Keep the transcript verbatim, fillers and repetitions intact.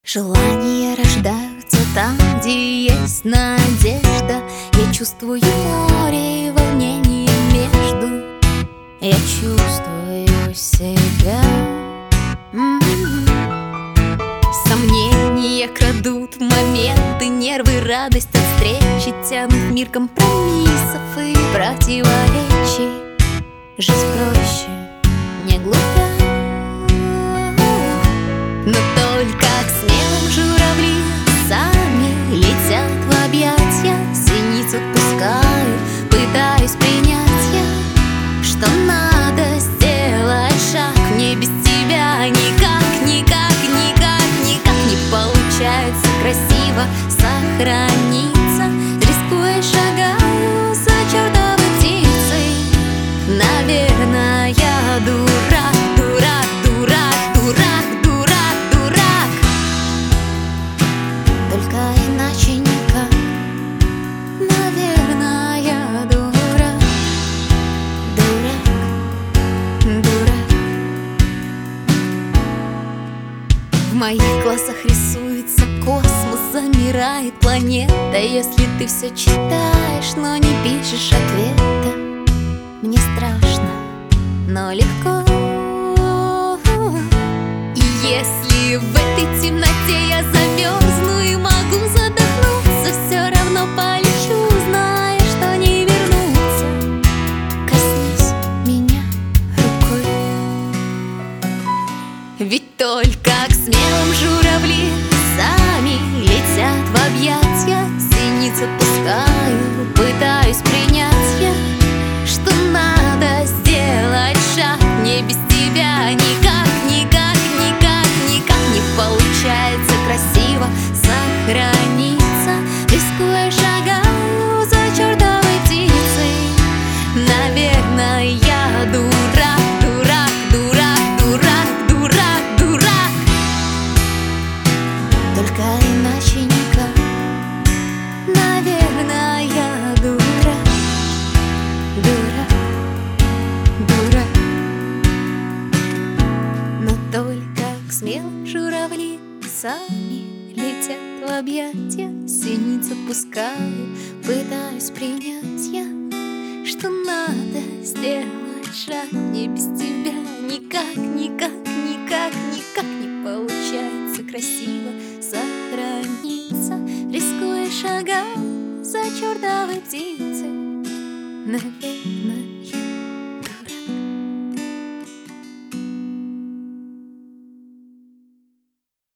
Желания рождаются там, где есть надежда. Я чувствую море и волнение между. Я чувствую себя. М-м-м. Сомнения крадут моменты, нервы, радость от встречи тянут мир компромиссов и противоречий. Жизнь проще, не глупа, но только к смелым журавли сами летят в объятья. Синиц отпускаю, пытаюсь принять я, что надо сделать шаг. Мне без тебя никак, никак, никак, никак не получается красиво сохраниться. Рискуя, шагаю за чертовой птицей. Наверное, я дурак, дурак, дурак, дурак, дурак, дурак. Только иначе никак. Наверное, я дурак, дурак, дурак. В моих глазах рисуется космос, замирает планета. Если ты все читаешь, но не пишешь ответа, мне страшно, но легко. И если в этой темноте я замерзну и могу задохнуться, все равно полечу, зная, что не вернуться. Коснись меня рукой. Ведь только к смелым журавли сами летят в объятья. Синиц отпускаю, пытаюсь принять я, что надо сделать шаг. Мне без тебя никак, никак, никак, никак не получается красиво сохраниться. Рискуя, шагаю за чертовой птицей. Наверное, я дурак, дурак, дурак, дурак, дурак, дурак. Только иначе никак. Наверное, я дурак, дурак, дурак. Но только к смелым журавли сами летят в объятья. Синиц отпускаю, пытаюсь принять я, что надо сделать шаг. Мне без тебя никак, никак, никак, никак не получается красиво сохраниться. Рискуя, шагаю за чертовой птицей. Наверное,